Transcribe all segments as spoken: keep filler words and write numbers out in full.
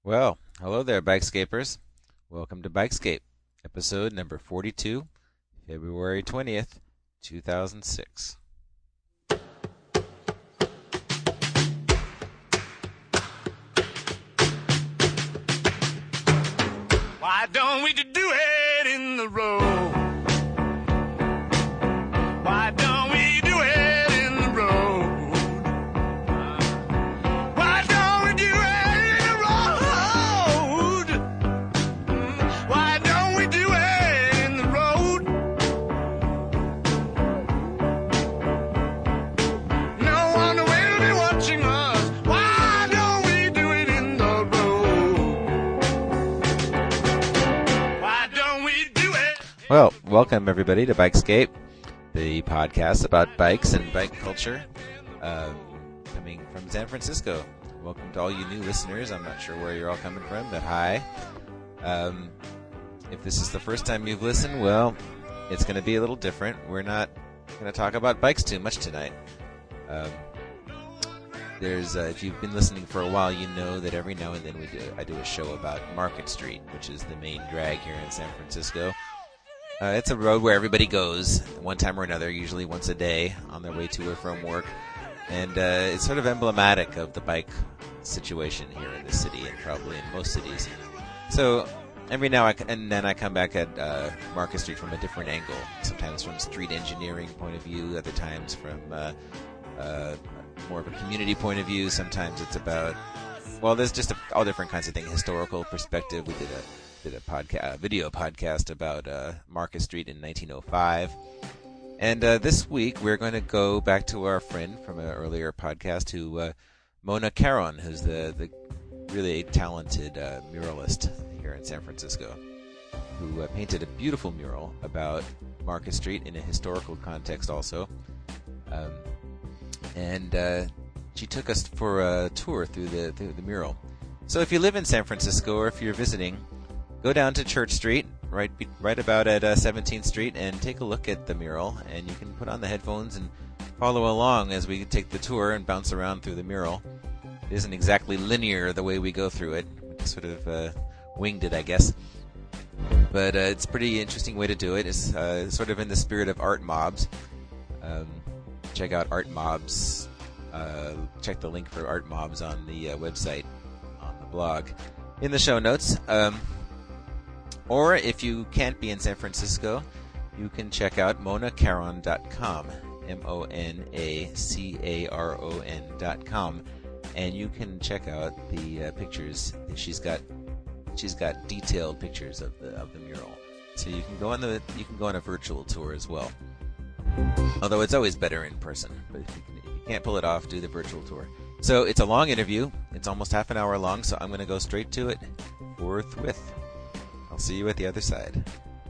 Well, hello there, Bikescapers. Welcome to Bikescape, episode number forty-two, February twentieth, two thousand six. Why don't we do it in the road? Why don't we do it in the road? Why don't we do it in the road? Why don't we do it in the road? No one will be watching us. Why don't we do it in the road? Why don't we do it? Well, welcome everybody to Bikescape, the podcast about bikes and bike culture, um, coming from San Francisco. Welcome to all you new listeners. I'm not sure where you're all coming from, but hi. Um, if this is the first time you've listened, well, it's going to be a little different. We're not going to talk about bikes too much tonight. Um, there's, uh, if you've been listening for a while, you know that every now and then we do, I do a show about Market Street, which is the main drag here in San Francisco. Uh, it's a road where everybody goes one time or another, usually once a day, on their way to or from work. And uh, it's sort of emblematic of the bike situation here in the city and probably in most cities. So every now I, and then I come back at uh, Market Street from a different angle, sometimes from a street engineering point of view, other times from uh, uh, more of a community point of view. Sometimes it's about, well, there's just a, all different kinds of things, historical perspective. We did a did a podcast, a video podcast about uh, Market Street in nineteen oh five. And uh, this week we're going to go back to our friend from an earlier podcast, who uh, Mona Caron, who's the, the really talented uh, muralist here in San Francisco, who uh, painted a beautiful mural about Market Street in a historical context also. Um, and uh, she took us for a tour through the, through the mural. So if you live in San Francisco or if you're visiting, go down to Church Street, right right about at uh, seventeenth Street, and take a look at the mural. And you can put on the headphones and follow along as we take the tour and bounce around through the mural. It isn't exactly linear the way we go through it. We sort of uh, winged it, I guess. But uh, it's a pretty interesting way to do it. It's uh, sort of in the spirit of Art Mobs. Um, check out Art Mobs. Uh, check the link for Art Mobs on the uh, website, on the blog, in the show notes. Um, Or if you can't be in San Francisco, you can check out mona caron dot com, M O N A C A R O N dot com, and you can check out the uh, pictures. She's got she's got detailed pictures of the of the mural, so you can go on the you can go on a virtual tour as well. Although it's always better in person, but if you, can, if you can't pull it off, do the virtual tour. So it's a long interview. It's almost half an hour long, so I'm going to go straight to it forthwith. I'll see you at the other side.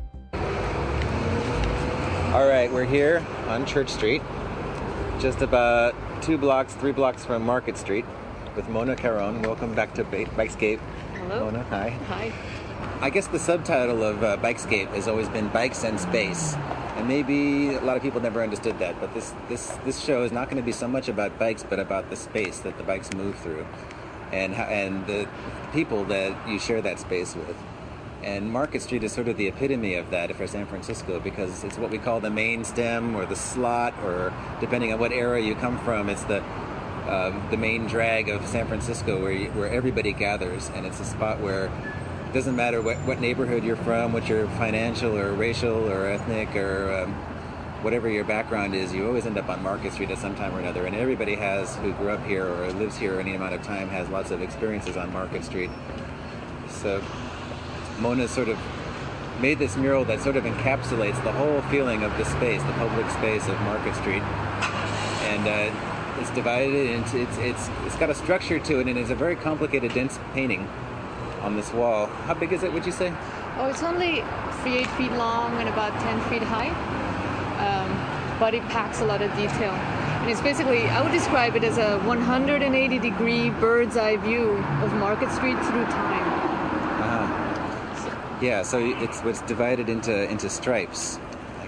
All right, we're here on Church Street, just about two blocks, three blocks from Market Street, with Mona Caron. Welcome back to ba- Bikescape. Hello. Mona, hi. Hi. I guess the subtitle of uh, Bikescape has always been Bikes and Space, and maybe a lot of people never understood that. But this this this show is not going to be so much about bikes, but about the space that the bikes move through, and how, and the people that you share that space with. And Market Street is sort of the epitome of that for San Francisco, because it's what we call the main stem or the slot, or depending on what era you come from, it's the um, the main drag of San Francisco, where you, where everybody gathers, and it's a spot where it doesn't matter what, what neighborhood you're from, what your financial or racial or ethnic or um, whatever your background is, you always end up on Market Street at some time or another. And everybody has who grew up here or lives here any amount of time has lots of experiences on Market Street. So Mona sort of made this mural that sort of encapsulates the whole feeling of the space, the public space of Market Street, and uh, it's divided into it's it's it's got a structure to it, and it's a very complicated, dense painting on this wall. How big is it, would you say? Oh, it's only three eight feet long and about ten feet high, um, but it packs a lot of detail. And it's basically, I would describe it as a one hundred eighty degree bird's eye view of Market Street through time. Yeah, so it's it's divided into into stripes,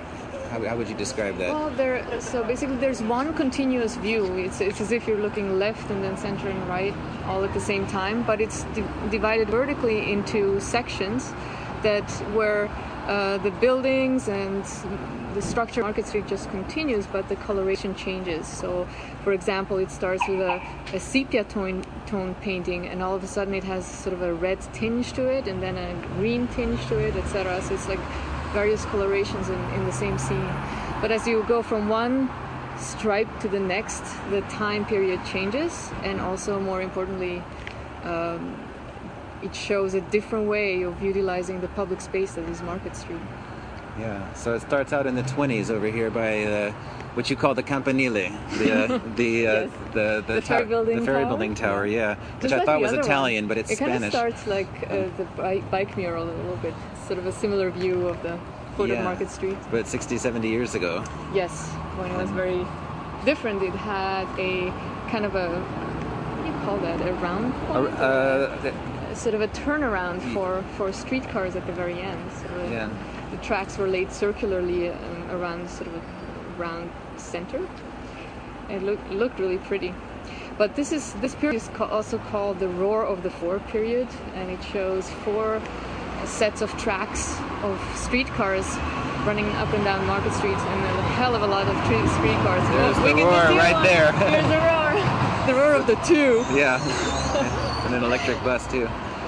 how, how would you describe that? Well, there. So basically, there's one continuous view. It's it's as if you're looking left and then center and right all at the same time, but it's di- divided vertically into sections that where uh, the buildings and the structure of Market Street just continues, but the coloration changes. So, for example, it starts with a, a sepia tone, tone painting, and all of a sudden it has sort of a red tinge to it, and then a green tinge to it, et cetera. So it's like various colorations in, in the same scene. But as you go from one stripe to the next, the time period changes, and also, more importantly, um, it shows a different way of utilizing the public space that is Market Street. Yeah, so it starts out in the twenties over here by uh, what you call the Campanile, the uh, the, uh, Yes. the the The ferry building the ferry tower? building tower, yeah, which Just I like thought the was other Italian, one. but it's it Spanish. It kind of starts like uh, the bike, bike mural a little bit, sort of a similar view of the foot Yeah. of Market Street. But sixty, seventy years ago. Yes, when it was very different. It had a kind of a, what do you call that, a round Uh, point? uh, the- Sort of a turnaround for, for streetcars at the very end. So the- yeah. the tracks were laid circularly um, around sort of a round center. It looked looked really pretty. But this is this period is ca- also called the Roar of the Four period, and it shows four sets of tracks of streetcars running up and down Market Street, and a hell of a lot of tre- streetcars. There's Oh, we the can roar see right one. there. There's the roar. The roar of the two. Yeah. And an electric bus too.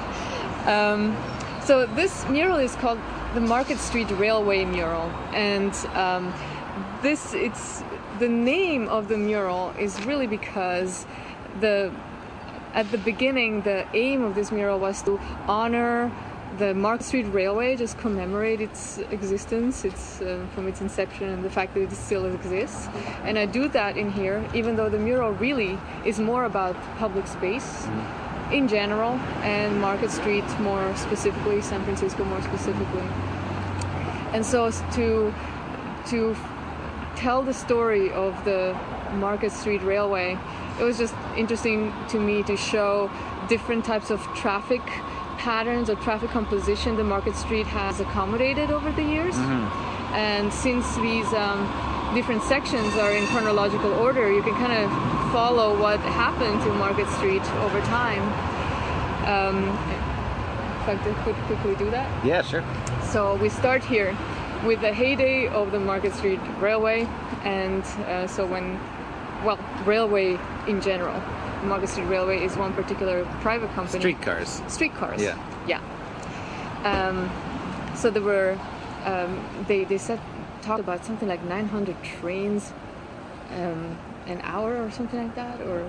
Um, so this mural is called the Market Street Railway mural, and um, this it's the name of the mural is really because the at the beginning the aim of this mural was to honor the Market Street Railway, just commemorate its existence, its uh, from its inception, and the fact that it still exists. And I do that in here, even though the mural really is more about public space in general, and Market Street more specifically, San Francisco more specifically. And so as to to tell the story of the Market Street Railway, it was just interesting to me to show different types of traffic patterns or traffic composition the Market Street has accommodated over the years. And since these um, different sections are in chronological order, you can kind of follow what happened to Market Street over time. Um, if I could quickly do that. Yeah, sure. So we start here with the heyday of the Market Street Railway, and uh, so when, well, railway in general. The Market Street Railway is one particular private company. Streetcars. Streetcars. Yeah. Yeah. Um, so there were, um, they they said talked about something like nine hundred trains, um, an hour or something like that, or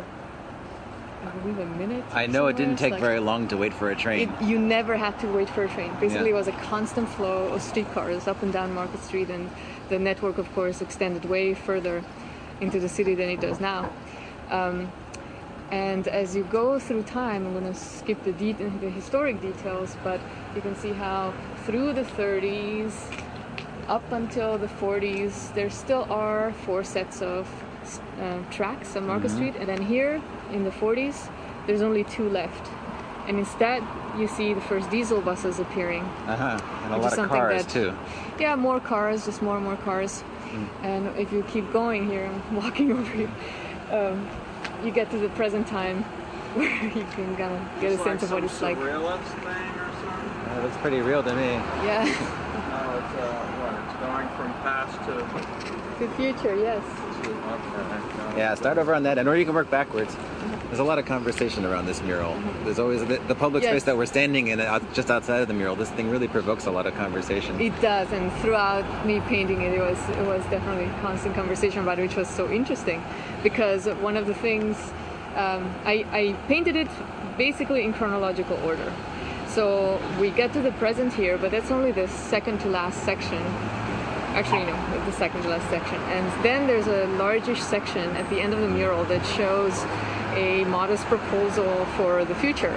I believe a minute. I know it didn't somewhere. take Like, very long to wait for a train. It, you never had to wait for a train. Basically, Yeah. it was a constant flow of streetcars up and down Market Street, and the network, of course, extended way further into the city than it does now. Um, and as you go through time, I'm going to skip the, de- the historic details, but you can see how through the thirties, up until the forties, there still are four sets of uh, tracks on Market Street, and then here in the forties, there's only two left. And instead, you see the first diesel buses appearing. Uh-huh. And a Which lot is of something cars that- too. Yeah, more cars, just more and more cars. And if you keep going here, I'm walking over here, um, you get to the present time where you can kind of get a sense of what it's like. Surrealist thing or something? That looks pretty real to me. Yeah, No, it's uh, what? It's going from past to. the future, yes. Okay. Yeah, start over on that end, or you can work backwards. There's a lot of conversation around this mural. There's always the, the public Yes. space that we're standing in, out, just outside of the mural. This thing really provokes a lot of conversation. It does, and throughout me painting it, it was it was definitely constant conversation about it, which was so interesting, because one of the things um, I, I painted it basically in chronological order. So we get to the present here, but that's only the second to last section. Actually, no, the second to last section. And then there's a largish section at the end of the mural that shows a modest proposal for the future.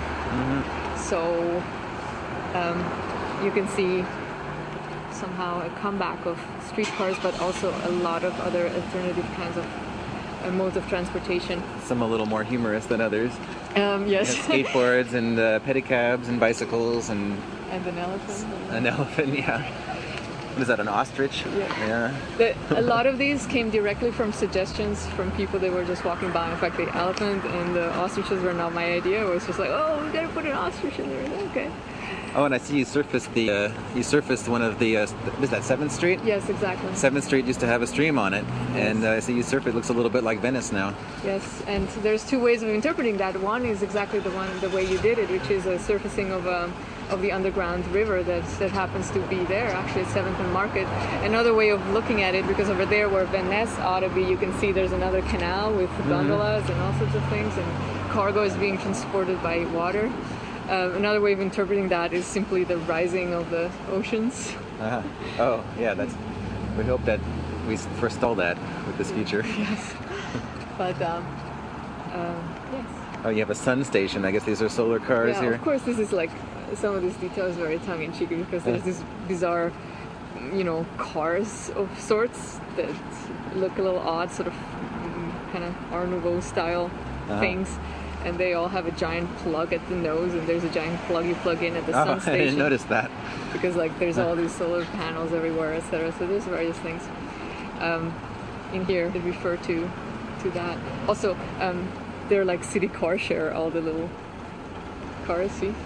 So um, you can see somehow a comeback of streetcars, but also a lot of other alternative kinds of uh, modes of transportation. Some a little more humorous than others. Um, yes. And skateboards and uh, pedicabs and bicycles and And an elephant. an elephant, yeah. What is that, an ostrich? Yeah. Yeah. The, a lot of these came directly from suggestions from people that were just walking by. In fact, the elephant and the ostriches were not my idea. It was just like, oh, we gotta put an ostrich in there. Okay. Oh, and I see you surfaced the, uh, you surfaced one of the, uh, is that seventh Street? Yes, exactly. seventh Street used to have a stream on it, and uh, I see you surf it. Looks a little bit like Venice now. Yes, and there's two ways of interpreting that. One is exactly the one, the way you did it, which is a surfacing of a, of the underground river that that happens to be there, actually at seventh and Market. Another way of looking at it, because over there where Venice ought to be, you can see there's another canal with gondolas mm-hmm. and all sorts of things, and cargo is being transported by water. Uh, another way of interpreting that is simply the rising of the oceans. Uh-huh. Oh, yeah, that's. We hope that we forestall that with this feature. Yes. But, um, um, yes. Oh, you have a sun station. I guess these are solar cars yeah, here. Of course, this is like, some of this detail is very tongue-in-cheek because there's this bizarre, you know, cars of sorts that look a little odd, sort of kind of Art Nouveau style uh-huh. things. And they all have a giant plug at the nose, and there's a giant plug you plug in at the oh, sun station. I didn't notice that. Because like there's all these solar panels everywhere, et cetera. So there's various things um, in here that refer to to that. Also, um, they're like city car share, all the little cars. See?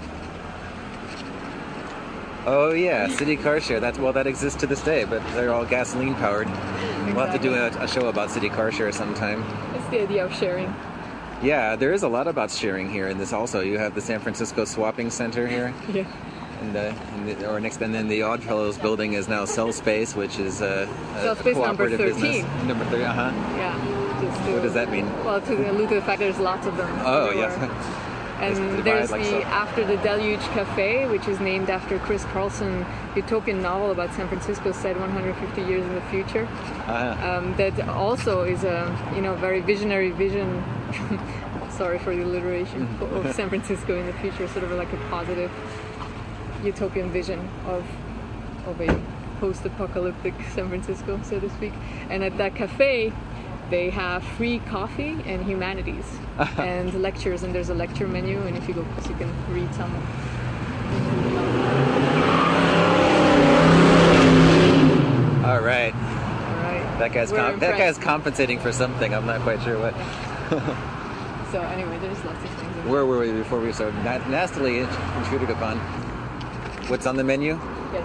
Oh yeah, city car share. That's well, that exists to this day, but they're all gasoline powered. Exactly. We'll have to do a, a show about city car share sometime. It's the idea of sharing. Yeah, there is a lot about sharing here in this also. You have the San Francisco Swapping Center here. Yeah. And, uh, and the, or next, and then the Oddfellows building is now Cell Space, which is uh, Cell a Space cooperative number thirteen. business. Number thirteen. Uh huh. Yeah. Just to, what does that mean? Well, to allude to the fact there's lots of them. Oh everywhere. yes. And there's like the so. After the Deluge Cafe, which is named after Chris Carlson utopian novel about San Francisco set one hundred fifty years in the future. Uh-huh. Um, that also is a you know very visionary vision. Sorry for the alliteration of San Francisco in the future, sort of like a positive utopian vision of of a post-apocalyptic San Francisco, so to speak. And at that cafe, they have free coffee and humanities and lectures, and there's a lecture menu, and if you go close, you can read some. All right. All right. That guy's We're comp- that impressed. guy's compensating for something. I'm not quite sure what. So anyway, there's lots of things. Where were we before we so na- nastily intruded upon? What's on the menu? Yes.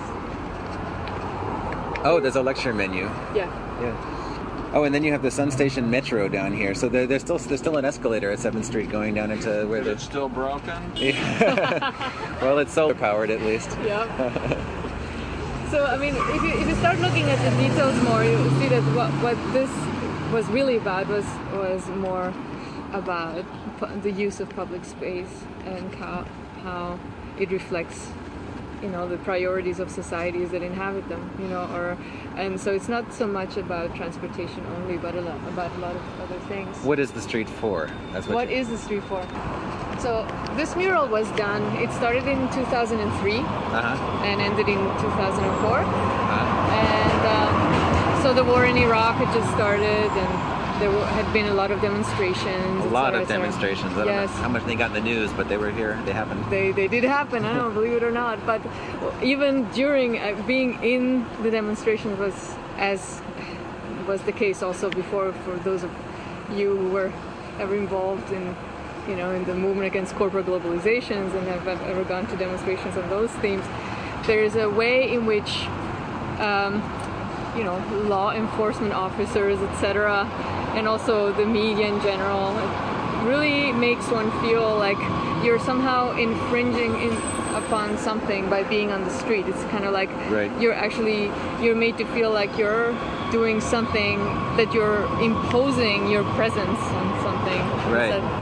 Oh, there's a lecture menu. Yeah. Yeah. Oh, and then you have the Sun Station Metro down here. So there, there's still there's still an escalator at seventh Street going down into where Is the. it still broken? Well, it's solar powered at least. Yeah. So I mean, if you if you start looking at the details more, you see that what what this was really about was was more about pu- the use of public space and how how it reflects, you know, the priorities of societies that inhabit them, you know, or and so it's not so much about transportation only, but a lot, about a lot of other things. What is the street for? That's what. What you- is the street for? So this mural was done. It started in two thousand three Uh-huh. and ended in two thousand four. Uh-huh. And um, so the war in Iraq had just started, and there were, had been a lot of demonstrations. A et lot cetera, of et cetera. demonstrations. I don't Yes. know how much they got in the news, but they were here. They happened. They, they did happen, I don't know, believe it or not. But even during uh, being in the demonstrations was, as was the case also before for those of you who were ever involved in, you know, in the movement against corporate globalizations and have ever gone to demonstrations on those themes, there is a way in which, um, you know, law enforcement officers, et cetera, and also the media in general, it really makes one feel like you're somehow infringing in, upon something by being on the street. It's kind of like Right. you're actually, you're made to feel like you're doing something, that you're imposing your presence on something. Right. Instead-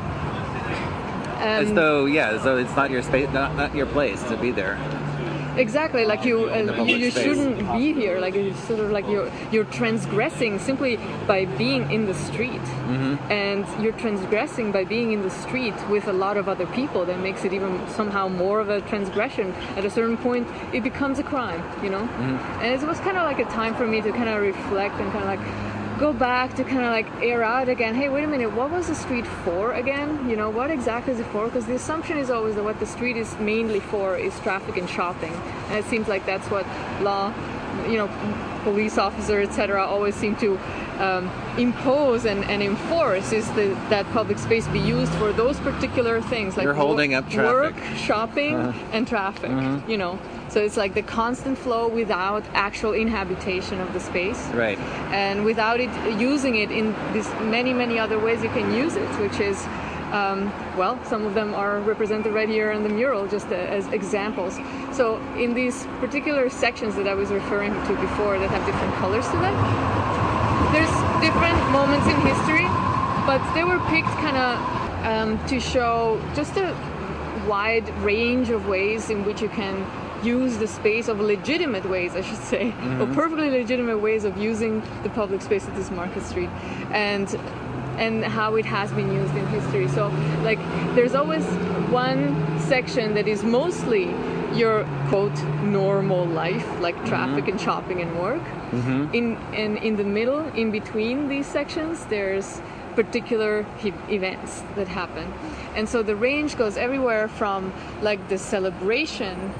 As Um, though, yeah, as though it's not your space, not, not your place to be there. Exactly, like you, In the uh, you, public you space. shouldn't be here. Like it's sort of like you're you're transgressing simply by being in the street, Mm-hmm. and you're transgressing by being in the street with a lot of other people. That makes it even somehow more of a transgression. At a certain point, it becomes a crime, you know. Mm-hmm. And it was kind of like a time for me to kind of reflect and kind of like go back to kind of like air out again. Hey, wait a minute, what was the street for again? You know, what exactly is it for? Because the assumption is always that what the street is mainly for is traffic and shopping, and it seems like that's what law you know, police officers, et cetera, always seem to um, impose and, and enforce is the, that public space be used for those particular things, like You're holding wo- up traffic. work, shopping, Uh-huh. and traffic. Mhm. You know, so it's like the constant flow without actual inhabitation of the space, Right. and without it using it in these many many other ways you can use it, which is. Um, well, some of them are represented right here in the mural, just uh, as examples. So in these particular sections that I was referring to before that have different colors to them, there's different moments in history, but they were picked kind of um, to show just a wide range of ways in which you can use the space, of legitimate ways, I should say, Mm-hmm. or perfectly legitimate ways of using the public space at this Market Street. And and how it has been used in history. So, like, there's always one section that is mostly your, quote, normal life, like traffic and shopping and work. Mm-hmm. In and in the middle, in between these sections, there's particular he- events that happen. And so the range goes everywhere from, like, the celebration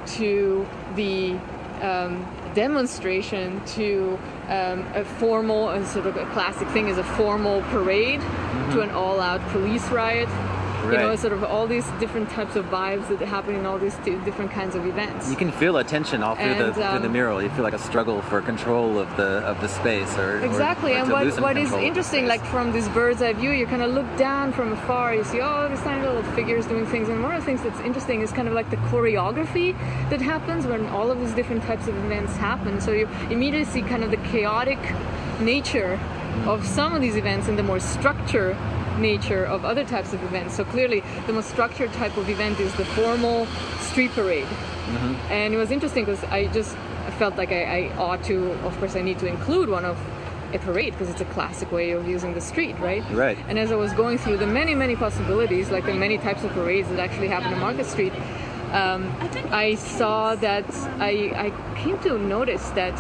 to the um, demonstration to um, a formal, a sort of a classic thing is a formal parade, mm-hmm. to an all-out police riot. Right. You know, sort of all these different types of vibes that happen in all these t- different kinds of events. You can feel a tension all through the And, through the um, mural. You feel like a struggle for control of the of the space, or Exactly, or, or and to what, loosen what is control of the interesting, space. like from this bird's eye view, you kind of look down from afar, you see all these tiny little figures doing things, and one of the things that's interesting is kind of like the choreography that happens when all of these different types of events happen. So you immediately see kind of the chaotic nature of some of these events and the more structured nature of other types of events. So clearly the most structured type of event is the formal street parade. Mm-hmm. And it was interesting because I just felt like I, I ought to, of course I need to include one of a parade because it's a classic way of using the street, right? Right. And as I was going through the many, many possibilities, like the many types of parades that actually happen on Market Street, um, I saw that I, I came to notice that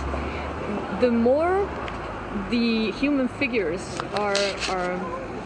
the more the human figures are are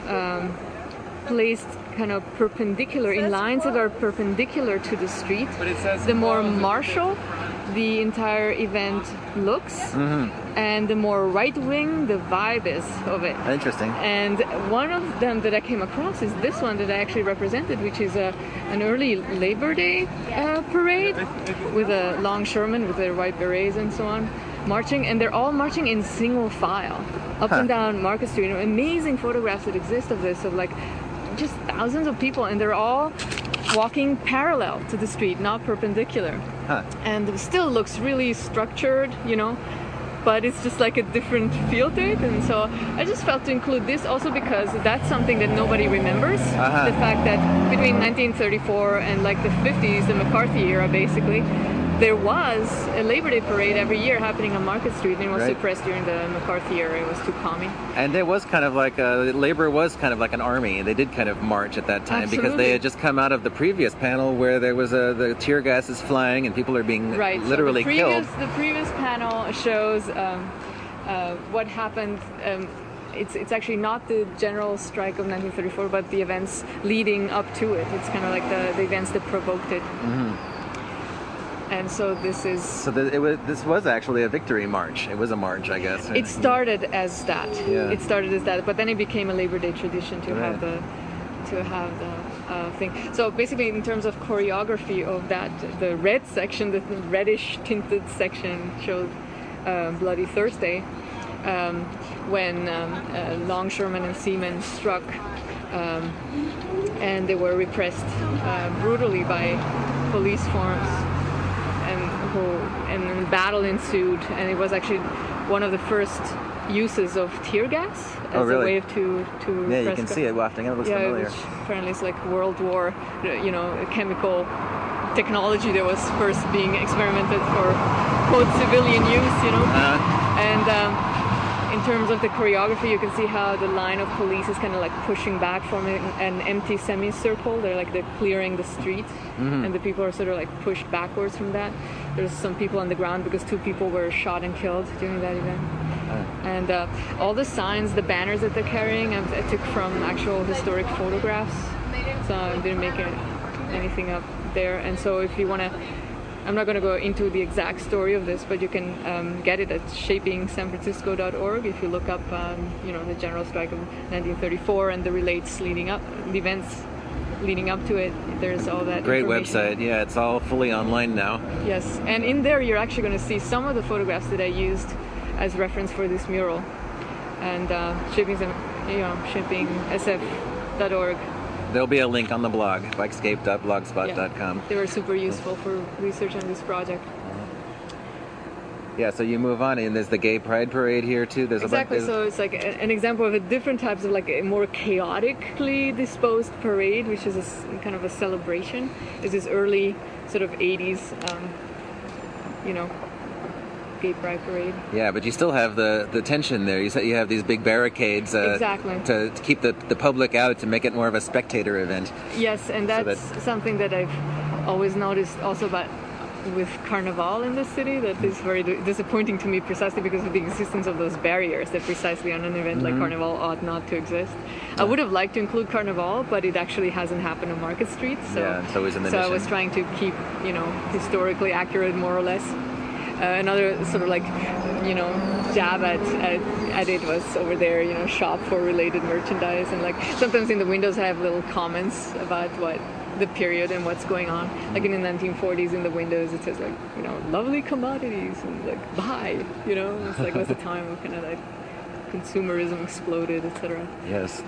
um, placed kind of perpendicular in lines that are perpendicular to the street, the more martial the entire event looks, Mm-hmm. and the more right-wing the vibe is of it. Interesting. And one of them that I came across is this one that I actually represented, which is a, an early Labor Day uh, parade with a longshoremen with their white berets and so on, marching, and they're all marching in single file up Huh. and down Market Street. Amazing photographs that exist of this, of like just thousands of people, and they're all walking parallel to the street, not perpendicular. Huh. And it still looks really structured, you know, but it's just like a different feel to it. And so I just felt to include this also because that's something that nobody remembers. Uh-huh. The fact that between nineteen thirty-four and like the fifties, the McCarthy era basically, there was a Labor Day parade every year happening on Market Street, and it was Right. suppressed during the McCarthy era. It was too commie. And it was kind of like a, labor was kind of like an army. They did kind of march at that time because Absolutely. they had just come out of the previous panel where there was a, the tear gas is flying and people are being Right. literally so the previous, killed. The previous panel shows um, uh, what happened. Um, it's it's actually not the general strike of nineteen thirty-four, but the events leading up to it. It's kind of like the, the events that provoked it. Mm-hmm. And so this is. So the, it was, this was actually a victory march. It was a march, I guess. It started as that. Yeah. It started as that, but then it became a Labor Day tradition to Right. have the to have the uh, thing. So basically, in terms of choreography of that, the red section, the reddish tinted section, showed uh, Bloody Thursday, um, when um, uh, longshoremen and seamen struck, um, and they were repressed uh, brutally by police forms. And who and then battle ensued, and it was actually one of the first uses of tear gas as Oh, really? a way of to to Yeah, you repress can gu- see it wafting. It looks yeah, familiar. which apparently is like World War, you know, chemical technology that was first being experimented for quote civilian use, you know. Uh, And um, in terms of the choreography, you can see how the line of police is kind of like pushing back from an, an empty semicircle. They're like they're clearing the street, Mm-hmm. and the people are sort of like pushed backwards from that. There's some people on the ground because two people were shot and killed during that event. And uh, all the signs, the banners that they're carrying, I, I took from actual historic photographs, so I didn't make it, anything up there. And so if you want to I'm not going to go into the exact story of this, but you can um, get it at shaping san francisco dot org if you look up, um, you know, the general strike of nineteen thirty-four and the relates leading up, the events leading up to it. There's all that Great information. website. Yeah, it's all fully online now. Yes, and in there you're actually going to see some of the photographs that I used as reference for this mural, and uh, shaping, you know, shaping s f dot org. There'll be a link on the blog, bikescape dot blogspot dot com. Yeah, they were super useful for research on this project. Yeah, so you move on, and there's the Gay Pride Parade here too. There's Exactly. a bunch. So it's like a, an example of a different types of like a more chaotically disposed parade, which is a s kind of a celebration. It's this early sort of eighties, um, you know, Gay Pride Parade. Yeah, but you still have the, the tension there. You said you have these big barricades uh, Exactly. to, to keep the, the public out, to make it more of a spectator event. Yes, and So that's that- something that I've always noticed also about with Carnival in the city, that is very di- disappointing to me precisely because of the existence of those barriers that precisely on an event like Carnival ought not to exist. I would have liked to include Carnival, but it actually hasn't happened on Market Street. So, Yeah, it's always in the so I mission. was trying to keep, you know, historically accurate more or less. Uh, another sort of like, you know, jab at, at at it was over there, you know, shop for related merchandise, and like sometimes in the windows I have little comments about what the period and what's going on. Like in the nineteen forties, in the windows it says like, you know, lovely commodities and like buy, you know. It's like was the time of kind of like consumerism exploded, et cetera. Yes.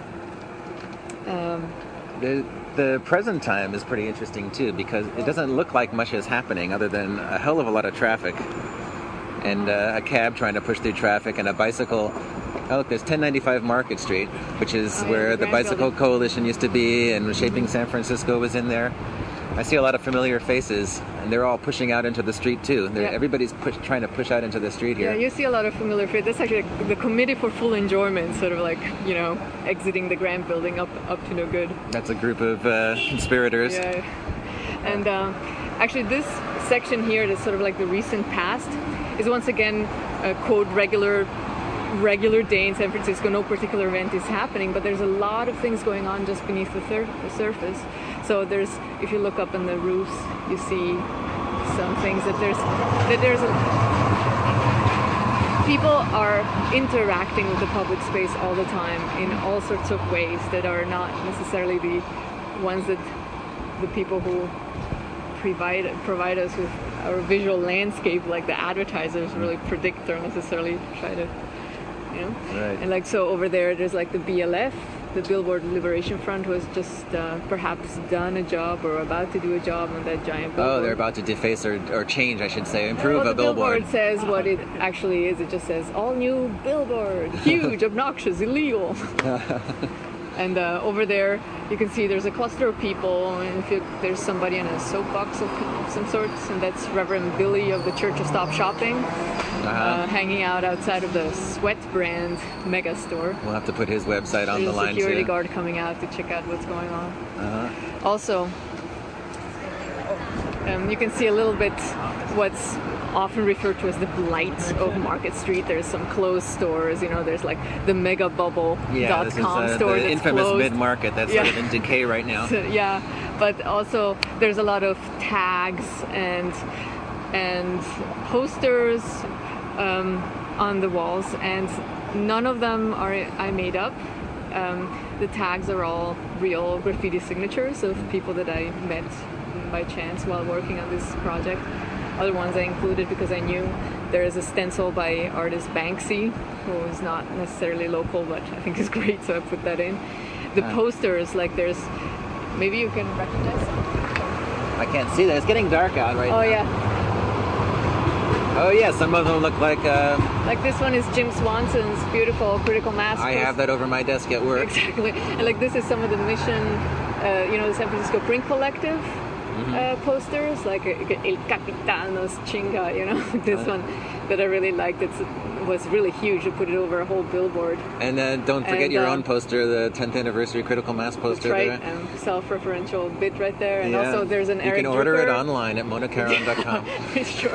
Um, The, the present time is pretty interesting too, because it doesn't look like much is happening other than a hell of a lot of traffic. And uh, a cab trying to push through traffic, and a bicycle. Oh, look, there's ten ninety-five Market Street, which is Oh, yeah, where the the Grand Bicycle Building. Coalition used to be, and Shaping San Francisco was in there. I see a lot of familiar faces, and they're all pushing out into the street too. They're, Yeah. Everybody's push, trying to push out into the street yeah, here. you see a lot of familiar faces. That's actually like the Committee for Full Enjoyment, sort of like, you know, exiting the Grand Building up up to no good. That's a group of uh, conspirators. Yeah, and uh, actually this section here, that's sort of like the recent past, is once again a quote regular regular day in San Francisco. No particular event is happening, but there's a lot of things going on just beneath the, thir- the surface. So there's, if you look up on the roofs, you see some things that there's that there's a, people are interacting with the public space all the time in all sorts of ways that are not necessarily the ones that the people who provide provide us with our visual landscape, like the advertisers, really predict or necessarily try to, you know. Right. And like so over there, there's like the B L F, the Billboard Liberation Front, was just uh, perhaps done a job or about to do a job on that giant billboard. Oh, they're about to deface or, or change, I should say, improve Well, a the billboard. says what it actually is. It just says all new billboard, huge, obnoxious, illegal. And uh, over there, you can see there's a cluster of people, and if you, there's somebody in a soapbox of some sorts, and that's Reverend Billy of the Church of Stop Shopping, Uh-huh. uh, hanging out outside of the Sweat brand mega store. We'll have to put his website on There's the a line security too. guard coming out to check out what's going on. Uh-huh. Also, um, you can see a little bit what's often referred to as the blight of Market Street. There's some closed stores, you know, there's like the mega bubble Yeah, dot this is com uh, store the that's infamous closed. mid-market that's Yeah. sort of in decay right now. So, yeah, but also there's a lot of tags and and posters um, on the walls, and none of them are I made up. Um, the tags are all real graffiti signatures of people that I met by chance while working on this project. Other ones I included because I knew. There is a stencil by artist Banksy, who is not necessarily local, but I think is great, so I put that in. The Ah. posters, like there's, maybe you can recognize them. I can't see that. It's getting dark out right Oh now. yeah, Oh yeah, some of them look like uh, like this one is Jim Swanson's beautiful critical mass. I post- have that over my desk at work. Exactly, and like this is some of the Mission, uh, you know, the San Francisco Print Collective Mm-hmm. uh, posters, like uh, El Capitano's Chinga, you know, this Uh. one that I really liked. It was really huge. You put it over a whole billboard. And uh, don't forget And, your uh, own poster, the tenth anniversary critical mass poster That's right, there. um, self-referential bit right there, and Yeah. also there's an you Eric can order Drucker. it online at mona caron dot com. Sure.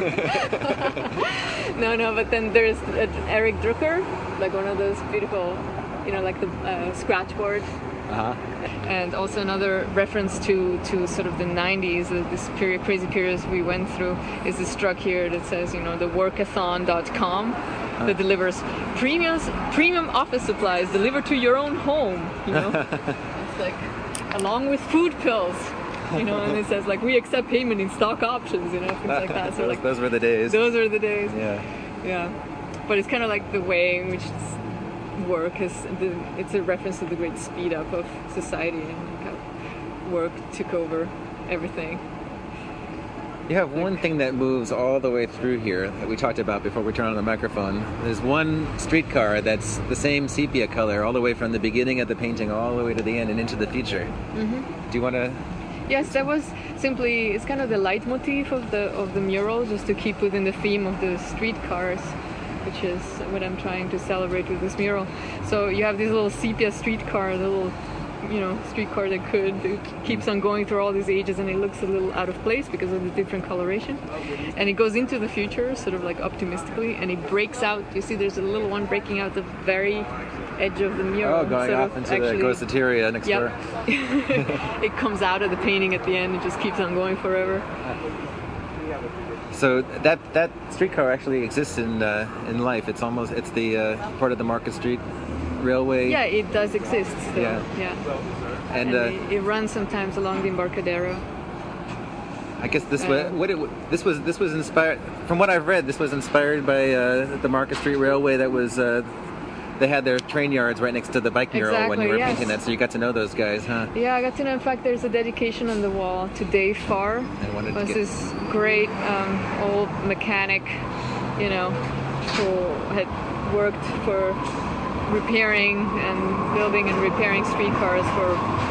no, no, but then there's uh, Eric Drucker, like one of those beautiful, you know, like the uh, scratch board Uh-huh. And also another reference to, to sort of the nineties, uh, this period, crazy periods we went through, is this truck here that says, you know, the workathon dot com uh. that delivers premium premium office supplies delivered to your own home. You know, it's like along with food pills. You know, and it says like we accept payment in stock options. You know, things like that. So those, like those were the days. Those were the days. Yeah. Yeah, but it's kind of like the way in which it's work is. The, it's a reference to the great speed up of society and like how work took over everything. You have like, one thing that moves all the way through here that we talked about before we turned on the microphone. There's one streetcar that's the same sepia color all the way from the beginning of the painting all the way to the end and into the future. Mm-hmm. Do you want to? Yes, that was simply, it's kind of the leitmotif of the of the mural, just to keep within the theme of the streetcars, which is what I'm trying to celebrate with this mural. So you have this little sepia streetcar, the little, you know, streetcar that could, it keeps on going through all these ages, and it looks a little out of place because of the different coloration. And it goes into the future, sort of like optimistically, and it breaks out. You see there's a little one breaking out the very edge of the mural. Oh, going sort off of into actually, the Ghosteteria next yep. door. It comes out of the painting at the end. It just keeps on going forever. So that that streetcar actually exists in uh, in life. It's almost it's the uh, part of the Market Street Railway. Yeah, it does exist. So, Yeah. yeah. And, And, uh, it, it runs sometimes along the Embarcadero. I guess this Uh, was what it this was this was inspired from what I've read. This was inspired by uh, the Market Street Railway. That was uh, they had their train yards right next to the bike mural when Exactly, you were yes. painting that, so you got to know those guys, huh? Yeah, I got to know. In fact, there's a dedication on the wall to Dave Farr. I wanted to was get- this great um, old mechanic, you know, who had worked for repairing and building and repairing streetcars for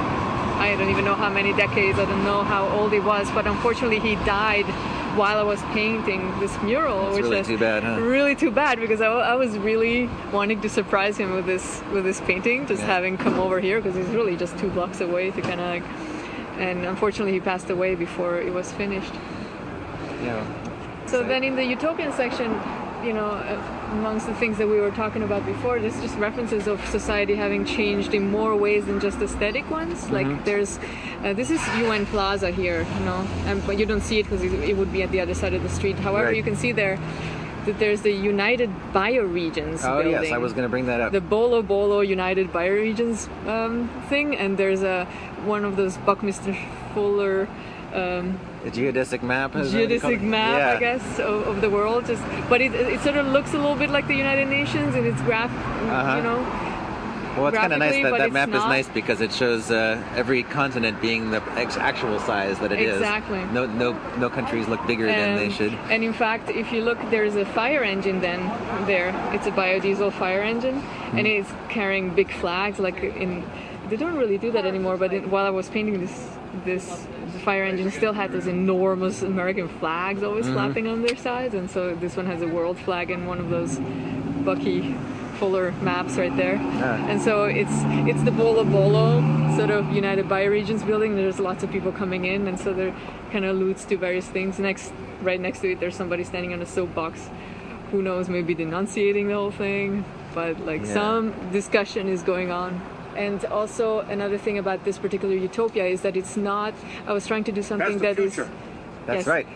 I don't even know how many decades. I don't know how old he was, but unfortunately he died while I was painting this mural, That's which really is too bad, huh? really too bad because I, I was really wanting to surprise him with this with this painting, just Yeah. having come over here because he's really just two blocks away to kind of like. And unfortunately, he passed away before it was finished. Yeah. So So- then in the utopian section, you know, uh, amongst the things that we were talking about before, there's just references of society having changed in more ways than just aesthetic ones. Like there's, uh, this is U N Plaza here, you know, and, but you don't see it because it, it would be at the other side of the street. However, Right. you can see there that there's the United Bioregions Oh building. yes, I was going to bring that up. The Bolo Bolo United Bioregions um, thing, and there's a one of those Buckminster Fuller um, The geodesic map. is that what you call geodesic it? map, yeah. I guess, of, of the world. Just, but it, it sort of looks a little bit like the United Nations in its graph, Uh-huh. you know. Well, it's kind of nice graphically, that but that it's map is not. nice because it shows uh, every continent being the ex- actual size that it is. Exactly. No, no, no countries look bigger than they And- should. And in fact, if you look, there's a fire engine then there. It's a biodiesel fire engine, Hmm. and it's carrying big flags. Like in, they don't really do that anymore. But in, while I was painting this, this the fire engine still had those enormous American flags always Mm-hmm. flapping on their sides, and so this one has a world flag and one of those Bucky Fuller maps right there. Ah. And so it's it's the Bolo Bolo sort of United Bioregions building. There's lots of people coming in, and so there kind of alludes to various things. Next, right next to it, there's somebody standing on a soapbox. Who knows? Maybe denunciating the whole thing, but like Yeah. some discussion is going on. And also another thing about this particular utopia is that it's not. I was trying to do something That's the that is. future. That's yes. right.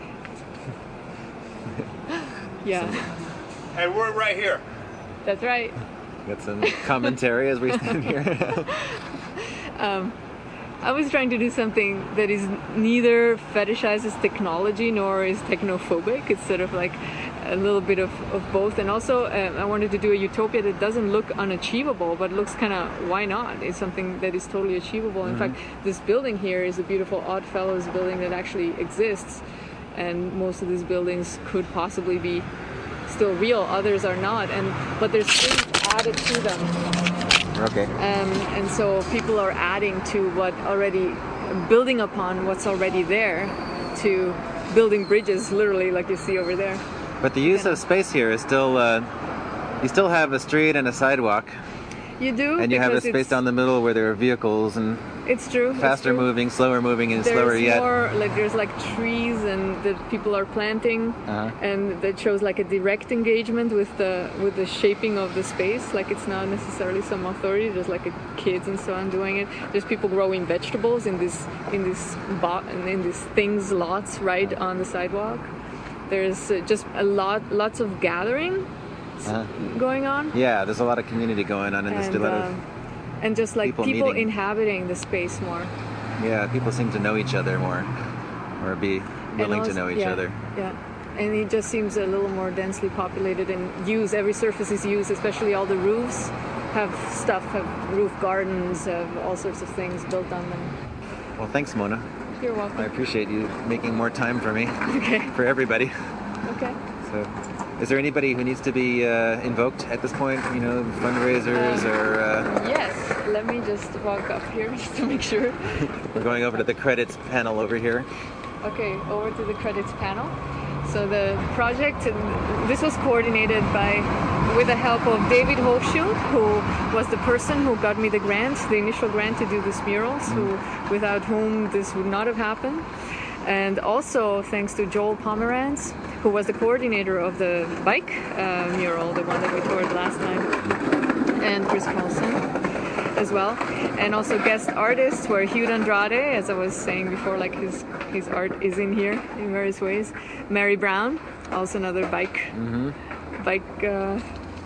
Yeah, Hey, we're right here. that's right. Got some commentary as we stand here. I was trying to do something that is neither fetishizes technology nor is technophobic. It's sort of like a little bit of, of both. And also, uh, I wanted to do a utopia that doesn't look unachievable, but looks kind of, why not? It's something that is totally achievable. In fact, this building here is a beautiful Oddfellows building that actually exists. And most of these buildings could possibly be still real. Others are not. And but there's things added to them. Okay. Um, and so people are adding to what already, building upon what's already there, to building bridges, literally, like you see over there. But the use of space here is still, uh, you still have a street and a sidewalk, You do, and you have a because space it's- down the middle where there are vehicles and It's true. it's Faster true. moving, slower moving, and There's slower yet. more, like there's like trees and that people are planting, Uh-huh. and that shows like a direct engagement with the with the shaping of the space. Like it's not necessarily some authority, just like a kids and so on doing it. There's people growing vegetables in this in this bo- in these things lots right on the sidewalk. There's uh, just a lot lots of gathering Uh-huh. going on. Yeah, there's a lot of community going on, and there's And, still a lot um, of and just like people people, meeting. inhabiting the space more. yeah. People seem to know each other more, or be And willing to also- know each yeah, other. Yeah, and it just seems a little more densely populated and used. Every surface is used, especially all the roofs have stuff, have roof gardens, have all sorts of things built on them. Well, thanks, Mona. You're I welcome. appreciate you making more time for me, Okay. for everybody. Okay. So, is there anybody who needs to be uh, invoked at this point? You know, fundraisers, Um, or uh, Yes. Let me just walk up here just to make sure. we're going over to the credits panel over here. Okay, over to the credits panel. So the project, this was coordinated by, with the help of David Hofschild, who was the person who got me the grant, the initial grant to do these murals, who, without whom this would not have happened. And also thanks to Joel Pomerantz, who was the coordinator of the bike uh, mural, the one that we toured last time, and Chris Carlson as well. And also guest artists were Hugh Andrade, as I was saying before, like his his art is in here in various ways. Mary Brown, also another bike Mm-hmm. bike uh,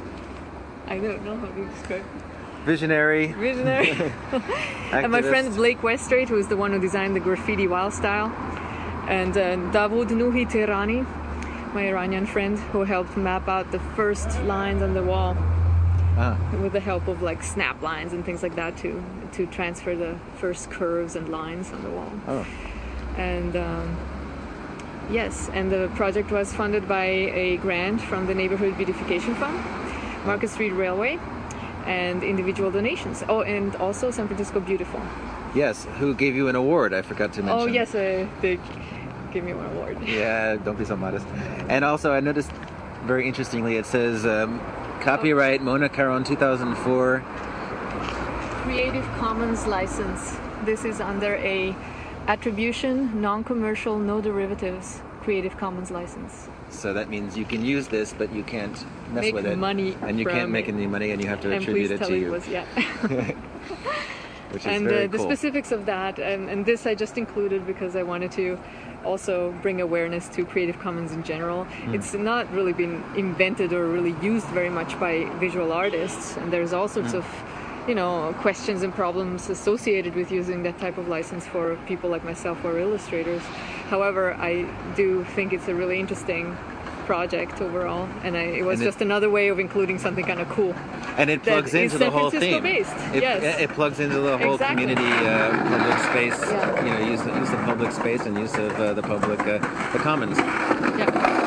I don't know how to describe Visionary. visionary. And my activist. friend Blake Westrait, who is the one who designed the graffiti wild style, and uh, Dawood Nuhi Tehrani, my Iranian friend, who helped map out the first lines on the wall Ah, with the help of like snap lines and things like that to to transfer the first curves and lines on the wall. oh, And um, yes, and the project was funded by a grant from the Neighborhood Beautification Fund, Market Street Railway, and individual donations. Oh, and also San Francisco Beautiful. yes. Who gave you an award? I forgot to mention. Oh yes, uh, they gave me one award. Yeah, don't be so modest. And also, I noticed very interestingly, it says um, copyright Mona Caron two thousand four. Creative Commons license. This is under a attribution, non-commercial, no derivatives Creative Commons license. So that means you can use this, but you can't mess Make with it. money and you from can't make it. any money, and you have to And attribute please it tell to it you, was yeah. which is And very uh, the cool. specifics of that, and, and this I just included because I wanted to also bring awareness to Creative Commons in general. Hmm. It's not really been invented or really used very much by visual artists, and there's all sorts Hmm. of, you know, questions and problems associated with using that type of license for people like myself who are illustrators. However, I do think it's a really interesting project overall, and I, it was And it- just another way of including something kind of cool. And it that plugs is into San the whole Francisco theme. based, It, yes. it plugs into the whole Exactly. community uh, public space. Yeah. You know, use, use of public space and use of uh, the public, uh, the commons. Yeah.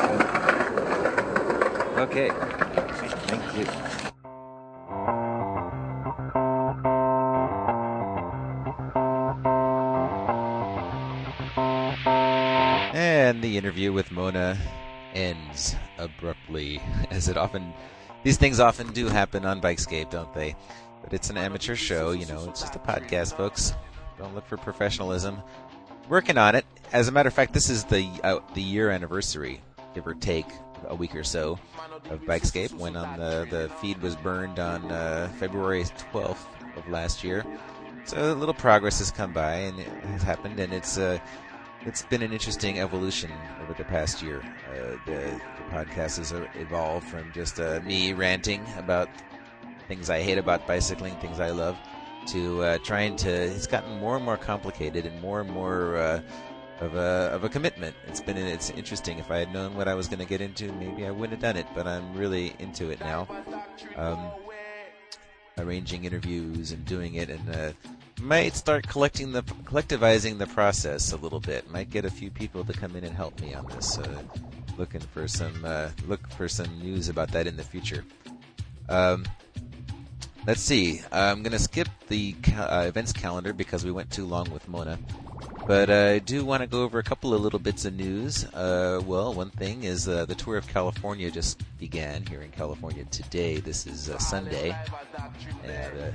Okay. Thank you. And the interview with Mona ends abruptly, as it often, these things often do happen on Bikescape, don't they? But it's an amateur show, you know, it's just a podcast, folks. Don't look for professionalism. Working on it. As a matter of fact, this is the uh, the year anniversary, give or take a week or so, of Bikescape, when on the, the feed was burned on uh, February twelfth of last year. So a little progress has come by, and it has happened, and it's uh, it's been an interesting evolution over the past year. Uh, the, the podcast has uh, evolved from just uh, me ranting about things I hate about bicycling, things I love, to uh, trying to. It's gotten more and more complicated and more and more uh, of a of a commitment. It's been it's interesting. If I had known what I was going to get into, maybe I wouldn't have done it. But I'm really into it now. Um, arranging interviews and doing it, and uh, might start collecting the collectivizing the process a little bit. Might get a few people to come in and help me on this. Uh, looking for some uh, look for some news about that in the future. Um, let's see. I'm gonna skip the ca- uh, events calendar because we went too long with Mona. But uh, I do want to go over a couple of little bits of news. Uh, well, one thing is uh, the Tour of California just began here in California today. This is uh, Sunday. And uh,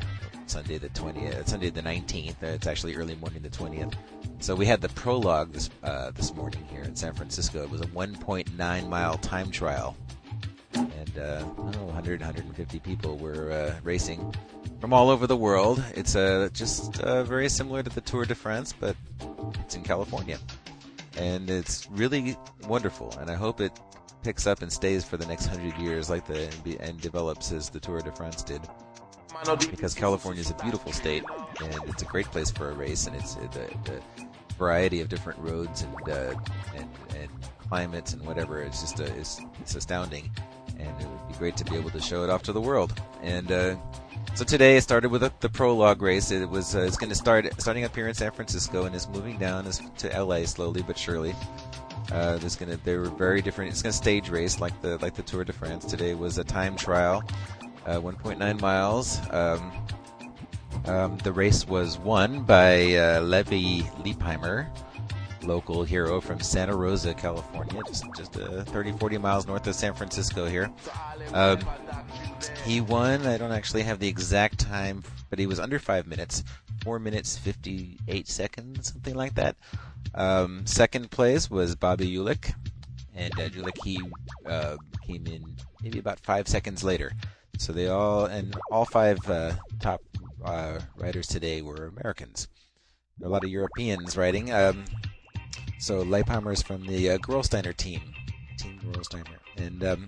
Sunday the twentieth, Sunday the nineteenth. Uh, it's actually early morning the twentieth. So we had the prologue this uh, this morning here in San Francisco. It was a one point nine mile time trial, and uh, oh, one hundred, one hundred fifty people were uh, racing from all over the world. It's uh, just uh, very similar to the Tour de France, but it's in California, and it's really wonderful. And I hope it picks up and stays for the next hundred years, like the and develops as the Tour de France did. Because California is a beautiful state, and it's a great place for a race, and it's uh, the, the variety of different roads and uh, and and climates and whatever. It's just uh, it's it's astounding, and it would be great to be able to show it off to the world. And uh, so today it started with a, the prologue race. It was uh, it's going to start starting up here in San Francisco and is moving down as, to L A slowly but surely. Uh, there's gonna they were very different. It's gonna stage race like the like the Tour de France. Today was a time trial, uh, one point nine miles. Um, um, the race was won by uh, Levi Leipheimer, local hero from Santa Rosa, California, just just uh, thirty, forty miles north of San Francisco here. Um, he won. I don't actually have the exact time, but he was under five minutes, four minutes fifty-eight seconds, something like that. Um, second place was Bobby Julich, and uh, Julich he uh, came in maybe about five seconds later. So they all and all five uh, top uh, riders today were Americans. There are a lot of Europeans riding. Um, so Leipheimer is from the uh, Gerolsteiner team, Team Gerolsteiner, and um,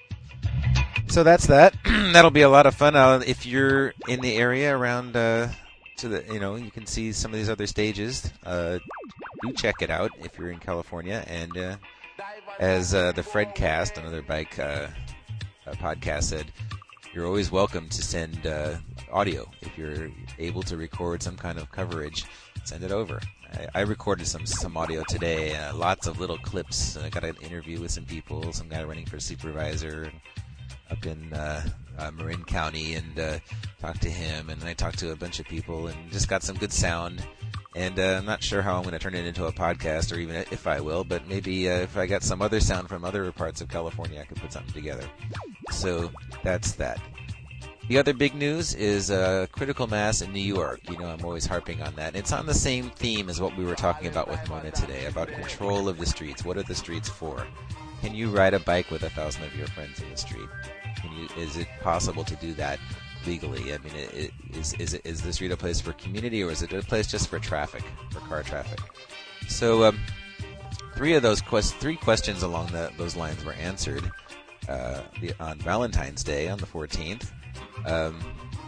so that's that. That'll be a lot of fun. Uh, if you're in the area around, uh, to the you know, you can see some of these other stages. Uh, do check it out if you're in California. And uh, as uh, the Fredcast, another bike uh, uh, podcast, said, you're always welcome to send uh, audio. If you're able to record some kind of coverage, send it over. I, I recorded some some audio today, uh, lots of little clips. I got an interview with some people, some guy running for supervisor up in uh, uh, Marin County, and uh, talked to him, and I talked to a bunch of people, and just got some good sound. And uh, I'm not sure how I'm going to turn it into a podcast, or even if I will, but maybe uh, if I got some other sound from other parts of California, I could put something together. So that's that. The other big news is uh, critical mass in New York. You know, I'm always harping on that. It's on the same theme as what we were talking about with Mona today, about control of the streets. What are the streets for? Can you ride a bike with a thousand of your friends in the street? Can you? Is it possible to do that legally? I mean, it, it, is is it, is the street a place for community, or is it a place just for traffic, for car traffic? So, um, three of those quest- three questions along the, those lines were answered uh, the, on Valentine's Day on the fourteenth. Um,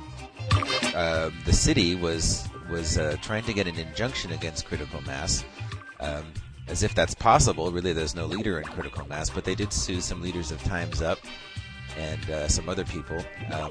uh, the city was was uh, trying to get an injunction against critical mass, um, as if that's possible. Really, there's no leader in critical mass, but they did sue some leaders of Time's Up and uh, some other people. Um,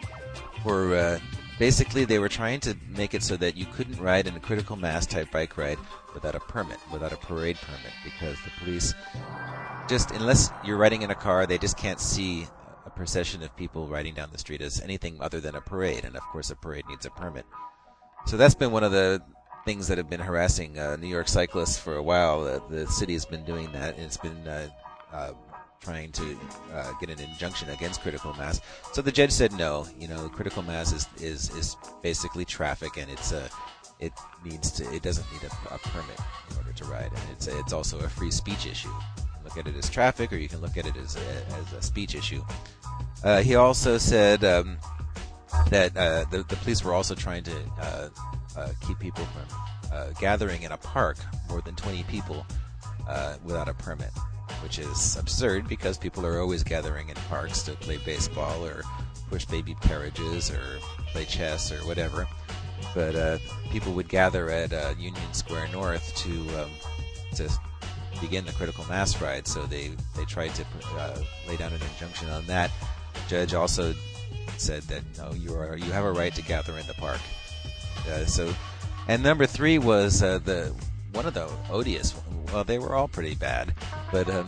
for uh, basically, they were trying to make it so that you couldn't ride in a critical mass type bike ride without a permit, without a parade permit, because the police just, unless you're riding in a car, they just can't see a procession of people riding down the street as anything other than a parade, and of course a parade needs a permit. So that's been one of the things that have been harassing uh, New York cyclists for a while. Uh, the city has been doing that, and it's been uh, uh, trying to uh, get an injunction against critical mass. So the judge said no. You know, critical mass is is, is basically traffic, and it's uh, it needs to it doesn't need a, a permit in order to ride, and it's it's also a free speech issue. Look at it as traffic, or you can look at it as a, as a speech issue. Uh, he also said um, that uh, the, the police were also trying to uh, uh, keep people from uh, gathering in a park, more than twenty people, uh, without a permit, which is absurd because people are always gathering in parks to play baseball or push baby carriages or play chess or whatever. But uh, people would gather at uh, Union Square North to um, to begin the critical mass ride, so they, they tried to uh, lay down an injunction on that. Judge also said that no, you are you have a right to gather in the park. Uh, so, and number three was uh, the one of the odious. Well, they were all pretty bad, but um,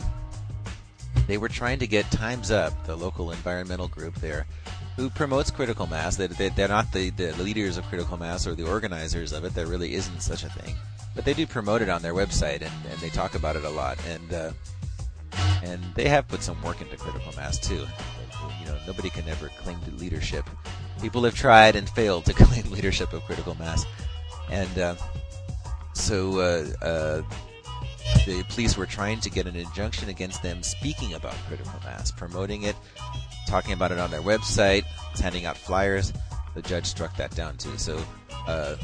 they were trying to get Time's Up, the local environmental group there, who promotes critical mass. They, they, they're not the, the leaders of critical mass or the organizers of it. There really isn't such a thing. But they do promote it on their website, and, and they talk about it a lot. And uh, and they have put some work into critical mass too. You know, nobody can ever claim to leadership people have tried and failed to claim leadership of critical mass. And uh, so uh, uh, the police were trying to get an injunction against them speaking about critical mass, promoting it, talking about it on their website, handing out flyers. The judge struck that down too. So uh,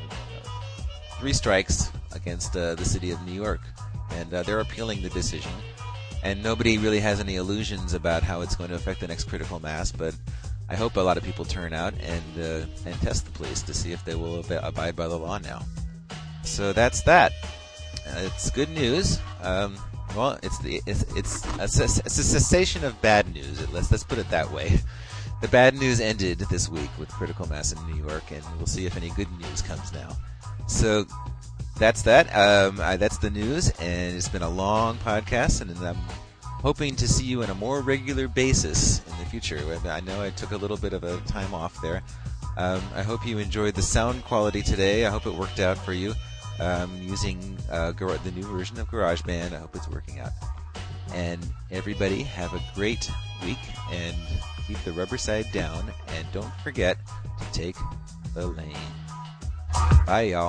three strikes against uh, the city of New York. And uh, they're appealing the decision. And nobody really has any illusions about how it's going to affect the next critical mass, but I hope a lot of people turn out and uh, and test the police to see if they will ab- abide by the law now. So that's that. Uh, it's good news. Um, well, it's the it's it's a, it's a cessation of bad news. Let's let's put it that way. The bad news ended this week with critical mass in New York, and we'll see if any good news comes now. So that's that. Um, I, that's the news, and it's been a long podcast, and I'm hoping to see you on a more regular basis in the future. I know I took a little bit of a time off there. Um, I hope you enjoyed the sound quality today. I hope it worked out for you. Um, using uh, gar- the new version of GarageBand. I hope it's working out. And everybody have a great week, and keep the rubber side down, and don't forget to take the lane. Bye, y'all.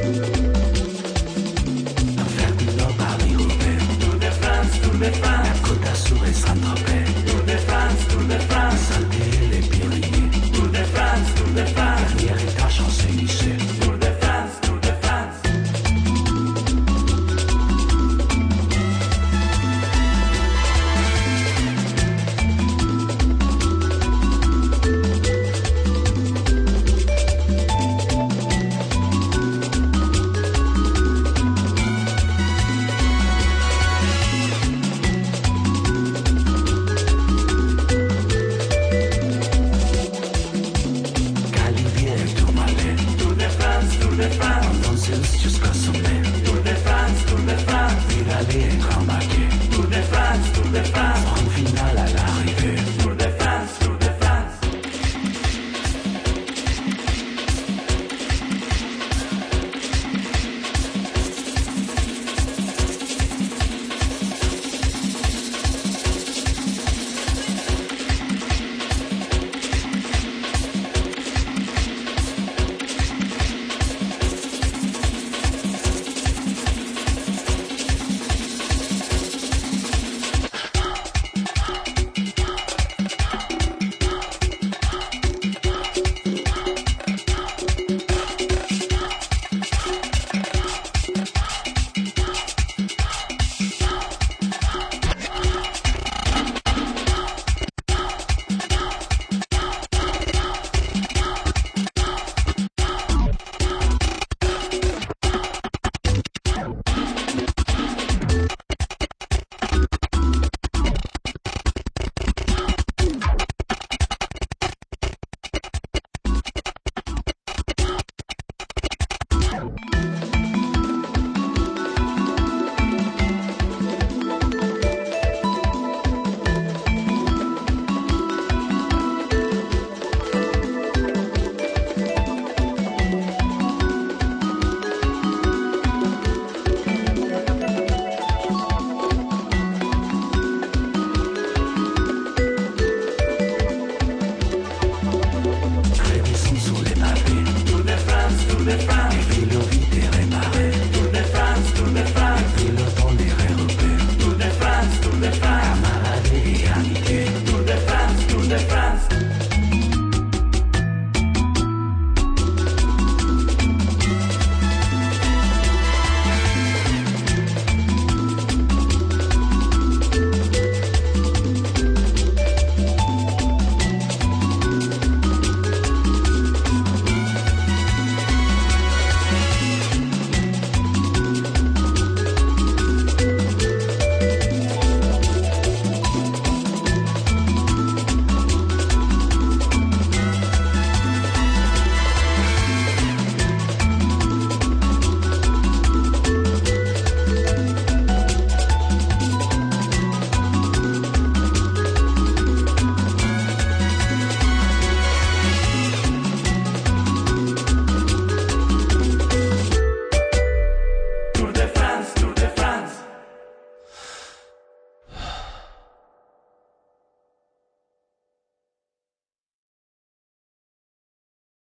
Tour de France,